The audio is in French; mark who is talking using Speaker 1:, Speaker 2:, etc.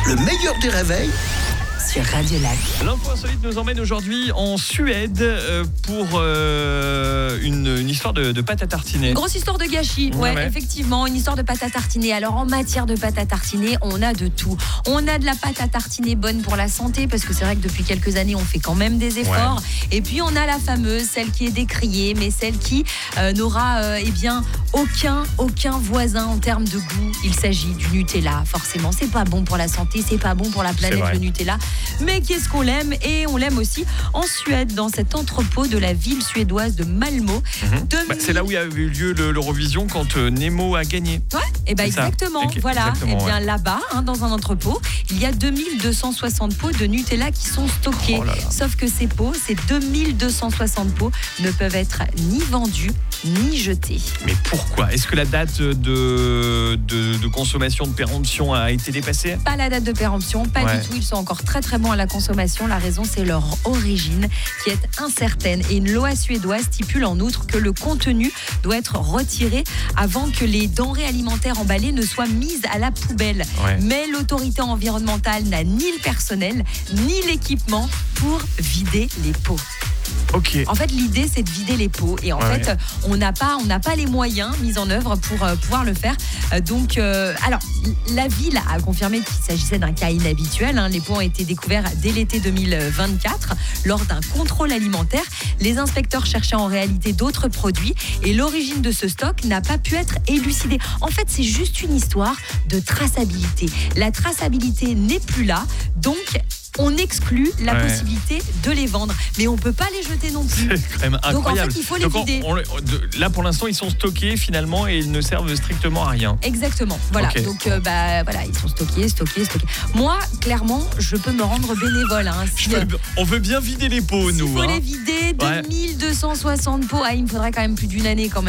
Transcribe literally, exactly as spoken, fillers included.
Speaker 1: Le meilleur des réveils
Speaker 2: sur Radio Lac.
Speaker 3: L'info insolite nous emmène aujourd'hui en Suède euh, pour euh, une, une histoire de, de pâte à tartiner.
Speaker 2: Grosse histoire de gâchis, ouais,
Speaker 3: ouais,
Speaker 2: effectivement, une histoire de pâte à tartiner. Alors en matière de pâte à tartiner, on a de tout. On a de la pâte à tartiner bonne pour la santé, parce que c'est vrai que depuis quelques années, on fait quand même des efforts. Ouais. Et puis on a la fameuse, celle qui est décriée, mais celle qui euh, n'aura euh, eh bien aucun, aucun voisin en termes de goût. Il s'agit du Nutella, forcément. C'est pas bon pour la santé, c'est pas bon pour la planète, le Nutella. Mais qu'est-ce qu'on l'aime? Et on l'aime aussi en Suède, dans cet entrepôt de la ville suédoise de Malmö. Mmh. deux mille...
Speaker 3: bah, c'est là où il y a eu lieu le, l'Eurovision quand euh, Nemo a gagné.
Speaker 2: Ouais, et ben exactement. Okay, voilà. Exactement, et bien ouais. Là-bas, hein, dans un entrepôt, il y a deux mille deux cent soixante pots de Nutella qui sont stockés. Oh là là. Sauf que ces pots, ces deux mille deux cent soixante pots, ne peuvent être ni vendus ni jetés.
Speaker 3: Mais pourquoi? Est-ce que la date de, de, de consommation, de péremption a été dépassée?
Speaker 2: Pas la date de péremption, pas ouais. du tout. Ils sont encore très très bons à la consommation. La raison, c'est leur origine qui est incertaine. Et une loi suédoise stipule en outre que le contenu doit être retiré avant que les denrées alimentaires emballées ne soient mises à la poubelle. Ouais. Mais l'autorité environnementale n'a ni le personnel, ni l'équipement pour vider les pots.
Speaker 3: Okay.
Speaker 2: En fait, l'idée, c'est de vider les pots. Et en ouais. fait, on n'a pas, on n'a pas les moyens mis en œuvre pour euh, pouvoir le faire. Euh, donc, euh, alors, la ville a confirmé qu'il s'agissait d'un cas inhabituel. Hein. Les pots ont été découverts dès l'été deux mille vingt-quatre lors d'un contrôle alimentaire. Les inspecteurs cherchaient en réalité d'autres produits et l'origine de ce stock n'a pas pu être élucidée. En fait, c'est juste une histoire de traçabilité. La traçabilité n'est plus là, donc on exclut la ouais. possibilité de les vendre. Mais on ne peut pas les jeter non plus.
Speaker 3: C'est quand même incroyable.
Speaker 2: Donc en fait, il faut les
Speaker 3: Donc
Speaker 2: vider.
Speaker 3: On, on, là, pour l'instant, ils sont stockés finalement et ils ne servent strictement à rien.
Speaker 2: Exactement. Voilà. Okay. Donc euh, bah, voilà, ils sont stockés, stockés, stockés. Moi, clairement, je peux me rendre bénévole. Hein, si,
Speaker 3: veux, on veut bien vider les pots,
Speaker 2: si
Speaker 3: nous.
Speaker 2: Il faut
Speaker 3: hein.
Speaker 2: les vider. Ouais. deux mille deux cent soixante pots. Ah, il me faudrait quand même plus d'une année quand même.